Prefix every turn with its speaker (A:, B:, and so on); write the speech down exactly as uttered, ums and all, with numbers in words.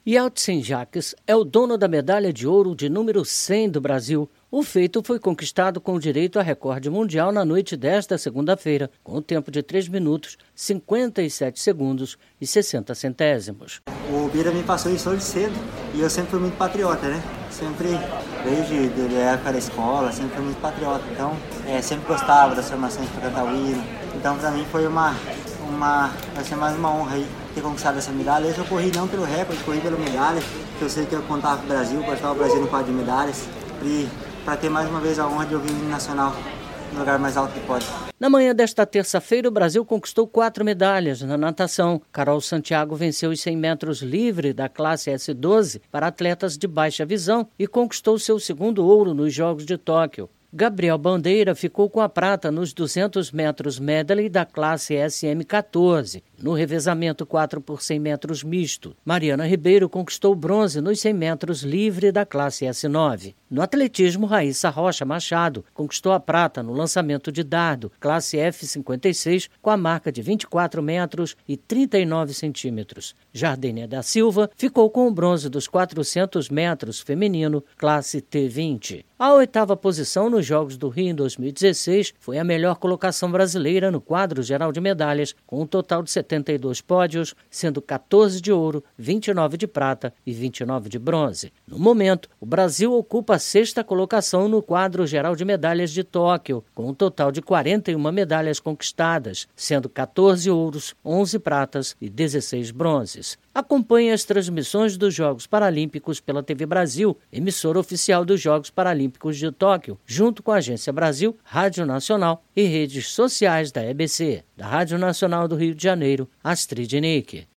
A: Yeltsin Jacques é o dono da medalha de ouro de número cem do Brasil. O feito foi conquistado com o direito a recorde mundial na noite desta segunda-feira, com o tempo de três minutos, cinquenta e sete segundos e sessenta centésimos.
B: O Bira me passou isso hoje cedo e eu sempre fui muito patriota, né? Sempre, desde a época da escola, sempre fui muito patriota. Então, é, sempre gostava das formações para cantar o hino. Então, para mim foi uma, uma, vai ser mais uma honra aí ter conquistado essa medalha. Eu corri não pelo recorde, corri pela medalha, que eu sei que eu contava com o Brasil, para estar o Brasil no quadro de medalhas. E para ter mais uma vez a honra de ouvir o hino nacional no lugar mais alto que pode.
A: Na manhã desta terça-feira, o Brasil conquistou quatro medalhas na natação. Carol Santiago venceu os cem metros livre da classe S doze para atletas de baixa visão e conquistou seu segundo ouro nos Jogos de Tóquio. Gabriel Bandeira ficou com a prata nos duzentos metros medley da classe S M quatorze. No revezamento quatro por cem metros misto, Mariana Ribeiro conquistou bronze nos cem metros livre da classe S nove. No atletismo, Raíssa Rocha Machado conquistou a prata no lançamento de dardo, classe F cinquenta e seis, com a marca de vinte e quatro metros e trinta e nove centímetros. Jardênia da Silva ficou com o bronze dos quatrocentos metros feminino, classe T vinte. A oitava posição nos Jogos do Rio em dois mil e dezesseis foi a melhor colocação brasileira no quadro geral de medalhas, com um total de setenta e dois pódios, sendo quatorze de ouro, vinte e nove de prata e vinte e nove de bronze. No momento, o Brasil ocupa a sexta colocação no quadro geral de medalhas de Tóquio, com um total de quarenta e uma medalhas conquistadas, sendo quatorze ouros, onze pratas e dezesseis bronzes. Acompanhe as transmissões dos Jogos Paralímpicos pela T V Brasil, emissora oficial dos Jogos Paralímpicos de Tóquio, junto com a Agência Brasil, Rádio Nacional e redes sociais da E B C. Da Rádio Nacional do Rio de Janeiro, Astrid Nick.